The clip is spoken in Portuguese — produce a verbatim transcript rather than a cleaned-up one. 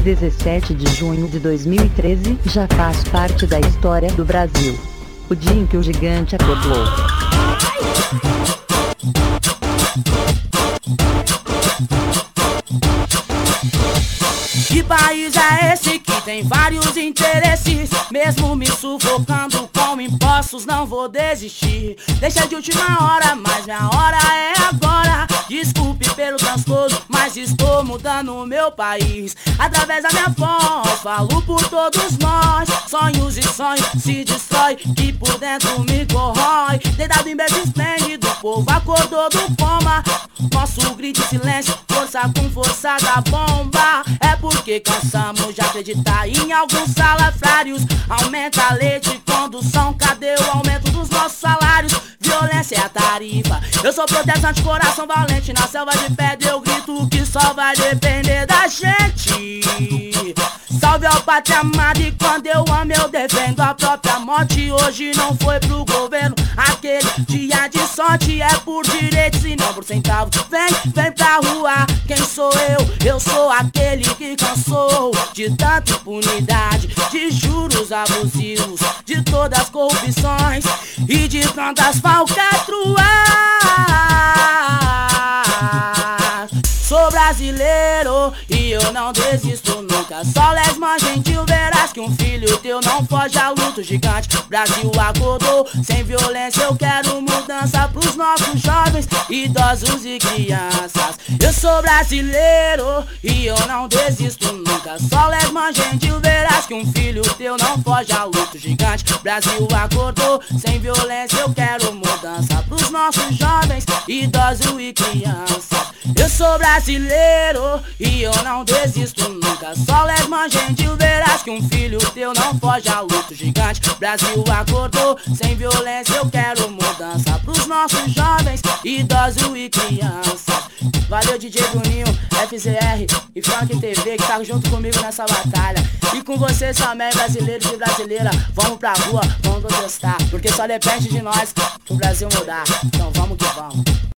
dezessete de junho de dois mil e treze já faz parte da história do Brasil. O dia em que o gigante acordou. Que país é esse que tem vários interesses? Mesmo me sufocando com impostos, não vou desistir. Deixa de última hora, mas minha hora é agora. Desculpe pelo transtorno, mas estou mudando o meu país. Através da minha voz, falo por todos nós. Sonhos e sonhos se destrói, que por dentro me corrói. Deitado em berço esplêndido, o povo acordou do coma. Nosso grito em silêncio, força com força da bomba. É porque cansamos de acreditar em alguns salafrários. Aumenta a leite e condução, cadê o aumento dos nossos salários? Violência é a tarifa. Eu sou protestante, coração valente. Na selva de pedra eu grito que só vai depender da gente. Salve ao pátria amada, e quando eu amo eu defendo a própria morte. Hoje não foi pro governo, aquele dia de sorte. É por direitos e não por centavos. Vem, vem pra rua, quem sou eu? Eu sou aquele que cansou de tanta impunidade, de juros abusivos, de todas as corrupções e de tantas falcatruas. Sou brasileiro e eu não desisto nunca. Só lesma gentil, verás que um filho teu não foge a luto gigante. Brasil acordou, sem violência eu quero mudança pros nossos jovens, idosos e crianças. Eu sou brasileiro e eu não desisto nunca. Só lesma gentil, verás que um filho teu não foge a luto gigante. Brasil acordou, sem violência eu quero mudança pros nossos jovens, idosos e crianças. Eu sou brasileiro e eu não desisto nunca. Só lesma gentil, verás que um filho teu não foge a luto gigante. Brasil acordou, sem violência eu quero mudança pros nossos jovens, idosos e crianças. Valeu D J Bruninho, F Z R e Funk T V que tá junto comigo nessa batalha. E com vocês também, brasileiros e brasileira. Vamos pra rua, vamos protestar, porque só depende de nós pro Brasil mudar. Então vamos que vamos.